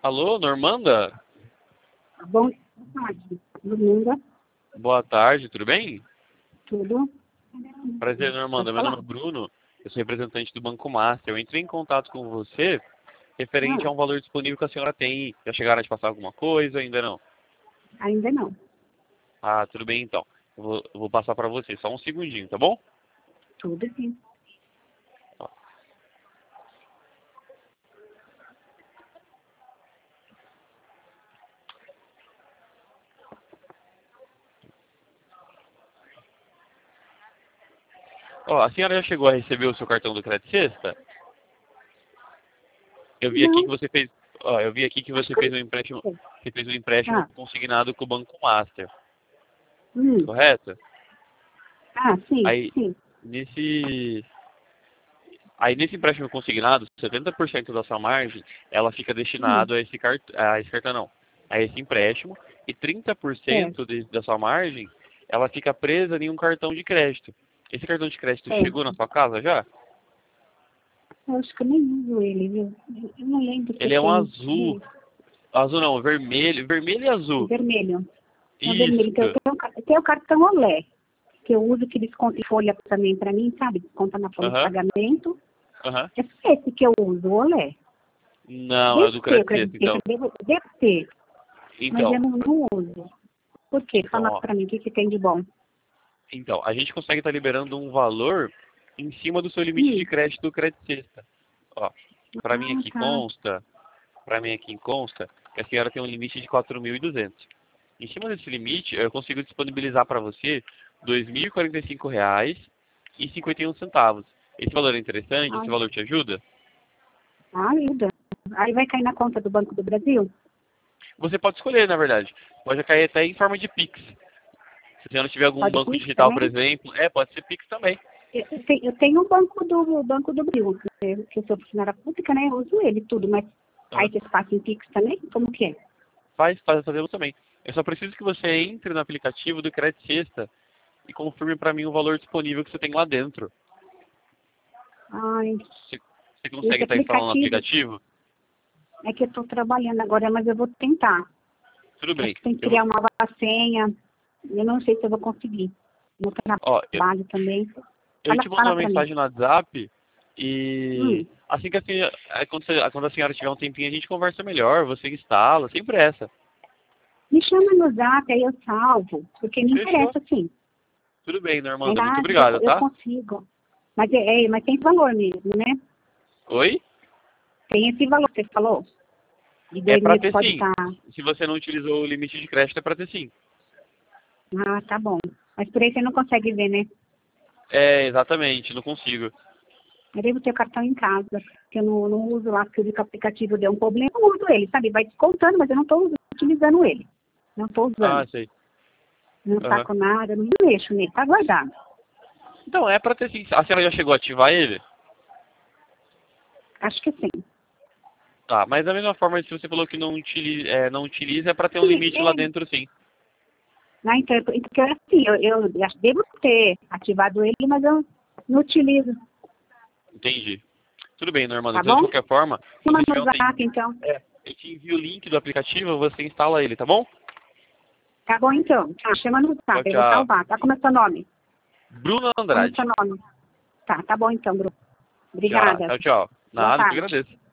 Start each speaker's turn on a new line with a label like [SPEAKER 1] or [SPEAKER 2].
[SPEAKER 1] Alô, Normanda?
[SPEAKER 2] Boa tarde, Dominga.
[SPEAKER 1] Boa tarde, tudo bem?
[SPEAKER 2] Tudo?
[SPEAKER 1] Prazer, Normanda.
[SPEAKER 2] Pode
[SPEAKER 1] Meu nome
[SPEAKER 2] falar?
[SPEAKER 1] é Bruno, eu sou representante do Banco Master. Eu entrei em contato com você referente a
[SPEAKER 2] Ah,
[SPEAKER 1] um valor disponível que a senhora tem. Já chegaram a te passar alguma coisa? Ainda não?
[SPEAKER 2] ainda não.
[SPEAKER 1] Ah, tudo bem então. Eu vou passar para você, só um segundinho, tá bom?
[SPEAKER 2] Tudo sim.
[SPEAKER 1] Ó, a senhora já chegou a receber o seu cartão do Crédito Sexta? Eu vi aqui que
[SPEAKER 2] Não,
[SPEAKER 1] você fez, ó, eu vi aqui que
[SPEAKER 2] acho
[SPEAKER 1] você
[SPEAKER 2] que eu
[SPEAKER 1] fez
[SPEAKER 2] não
[SPEAKER 1] um empréstimo,
[SPEAKER 2] sei.
[SPEAKER 1] você fez um empréstimo
[SPEAKER 2] Ah,
[SPEAKER 1] consignado com o Banco Master,
[SPEAKER 2] hum.
[SPEAKER 1] correto?
[SPEAKER 2] Sim,
[SPEAKER 1] Aí
[SPEAKER 2] sim.
[SPEAKER 1] nesse Aí nesse empréstimo consignado, 70% da sua margem, ela fica
[SPEAKER 2] Hum.
[SPEAKER 1] destinado a esse cartão não, a esse empréstimo, e
[SPEAKER 2] Certo,
[SPEAKER 1] 30% da sua margem, ela fica presa em um cartão de crédito. Esse cartão de crédito chegou na
[SPEAKER 2] certo.
[SPEAKER 1] sua casa já?
[SPEAKER 2] Eu acho que eu nem uso ele, viu? Eu não lembro se eu
[SPEAKER 1] Ele é um
[SPEAKER 2] tenho
[SPEAKER 1] azul, azul não, vermelho, vermelho e azul.
[SPEAKER 2] vermelho. É vermelho. Então,
[SPEAKER 1] Isso.
[SPEAKER 2] eu tenho o cartão Olé, que eu uso que desconta em folha também para mim, sabe? Desconta na folha de
[SPEAKER 1] Aham,
[SPEAKER 2] pagamento.
[SPEAKER 1] aham.
[SPEAKER 2] É só esse que eu uso, o Olé.
[SPEAKER 1] Não, é o
[SPEAKER 2] Devo
[SPEAKER 1] do
[SPEAKER 2] ter, eu
[SPEAKER 1] crédito
[SPEAKER 2] acredito
[SPEAKER 1] sexto,
[SPEAKER 2] que eu
[SPEAKER 1] então.
[SPEAKER 2] devo ter, mas eu
[SPEAKER 1] Então,
[SPEAKER 2] não uso. Por quê?
[SPEAKER 1] então,
[SPEAKER 2] Fala
[SPEAKER 1] ó.
[SPEAKER 2] pra mim, o que que tem de bom?
[SPEAKER 1] Então, a gente consegue estar liberando um valor em cima do seu limite de
[SPEAKER 2] Hum.
[SPEAKER 1] crédito do crédito sexta. Ó, para mim
[SPEAKER 2] Ah,
[SPEAKER 1] aqui
[SPEAKER 2] tá.
[SPEAKER 1] consta, para mim aqui consta que a senhora tem um limite de 4.200. Em cima desse limite, eu consigo disponibilizar para você R$ 2.045,51. Esse valor é interessante?
[SPEAKER 2] Ah,
[SPEAKER 1] Esse valor te ajuda?
[SPEAKER 2] ajuda. Aí vai cair na conta do Banco do Brasil?
[SPEAKER 1] Você pode escolher, na verdade. Pode cair até em forma de Pix. Se você não tiver algum
[SPEAKER 2] Pode
[SPEAKER 1] banco
[SPEAKER 2] Pix
[SPEAKER 1] digital,
[SPEAKER 2] também?
[SPEAKER 1] por exemplo, pode ser Pix também.
[SPEAKER 2] Eu tenho o Banco do Brasil, que eu sou funcionária pública, né? Eu uso ele tudo, mas aí
[SPEAKER 1] Aham.
[SPEAKER 2] vocês passam em Pix também? Como que é?
[SPEAKER 1] Fazemos também. Eu só preciso que você entre no aplicativo do Crédito Sexta e confirme para mim o valor disponível que você tem lá dentro.
[SPEAKER 2] Ai,
[SPEAKER 1] Você consegue
[SPEAKER 2] esse
[SPEAKER 1] estar instalando o
[SPEAKER 2] aplicativo
[SPEAKER 1] aplicativo?
[SPEAKER 2] é que eu estou trabalhando agora, mas eu vou tentar.
[SPEAKER 1] Tudo
[SPEAKER 2] Acho
[SPEAKER 1] bem.
[SPEAKER 2] que tem que
[SPEAKER 1] Eu, vou-
[SPEAKER 2] criar uma nova senha. Eu não sei se eu vou conseguir. No
[SPEAKER 1] ó, eu,
[SPEAKER 2] trabalho também.
[SPEAKER 1] eu te mando
[SPEAKER 2] Fala
[SPEAKER 1] uma
[SPEAKER 2] pra mim.
[SPEAKER 1] mensagem no WhatsApp e
[SPEAKER 2] Hum.
[SPEAKER 1] assim que quando a senhora tiver um tempinho a gente conversa melhor, você instala, sem pressa.
[SPEAKER 2] Me chama no Zap, aí eu salvo, porque me
[SPEAKER 1] Fechou.
[SPEAKER 2] interessa sim.
[SPEAKER 1] Tudo bem,
[SPEAKER 2] Aí
[SPEAKER 1] Normanda. Muito
[SPEAKER 2] lá
[SPEAKER 1] obrigado,
[SPEAKER 2] eu
[SPEAKER 1] tá?
[SPEAKER 2] consigo. Mas, mas tem valor mesmo, né?
[SPEAKER 1] Oi?
[SPEAKER 2] Tem esse valor que você falou. De
[SPEAKER 1] É
[SPEAKER 2] 2
[SPEAKER 1] pra
[SPEAKER 2] mil que
[SPEAKER 1] ter
[SPEAKER 2] pode
[SPEAKER 1] sim.
[SPEAKER 2] estar.
[SPEAKER 1] Se você não utilizou o limite de crédito, é pra ter sim.
[SPEAKER 2] Ah, tá bom. Mas por aí você não consegue ver, né?
[SPEAKER 1] É, exatamente, não consigo.
[SPEAKER 2] Eu devo ter o cartão em casa, porque eu não uso lá, porque eu vi que o aplicativo deu um problema, eu não uso ele, sabe? Vai descontando, mas eu não estou utilizando ele. Não estou
[SPEAKER 1] Ah,
[SPEAKER 2] usando.
[SPEAKER 1] sei.
[SPEAKER 2] Não
[SPEAKER 1] Aham.
[SPEAKER 2] saco nada, não mexo nele, tá guardado.
[SPEAKER 1] Então, é pra ter sim. A senhora já chegou a ativar ele?
[SPEAKER 2] Acho que sim.
[SPEAKER 1] Tá, mas da mesma forma, se você falou que não utiliza, é pra ter um
[SPEAKER 2] Sim,
[SPEAKER 1] limite lá dentro sim.
[SPEAKER 2] né? Então, assim, eu acho que devo ter ativado ele, mas eu não utilizo,
[SPEAKER 1] Entendi. Tudo bem, Normando.
[SPEAKER 2] tá
[SPEAKER 1] Então, de
[SPEAKER 2] bom?
[SPEAKER 1] qualquer forma, quando
[SPEAKER 2] Chama
[SPEAKER 1] você tiver
[SPEAKER 2] no
[SPEAKER 1] um
[SPEAKER 2] Zap,
[SPEAKER 1] tempinho,
[SPEAKER 2] então.
[SPEAKER 1] eu te envio o link do aplicativo, você instala ele, tá bom?
[SPEAKER 2] Tá bom, então. Tá, chama no
[SPEAKER 1] Tchau,
[SPEAKER 2] Zap, eu vou
[SPEAKER 1] tchau.
[SPEAKER 2] salvar. Tá como é seu nome?
[SPEAKER 1] Bruno
[SPEAKER 2] Como é seu
[SPEAKER 1] Andrade.
[SPEAKER 2] nome? Tá bom então, Bruno.
[SPEAKER 1] Tchau,
[SPEAKER 2] Obrigada.
[SPEAKER 1] tchau, tchau.
[SPEAKER 2] Boa
[SPEAKER 1] Nada, eu que
[SPEAKER 2] tarde.
[SPEAKER 1] agradeço.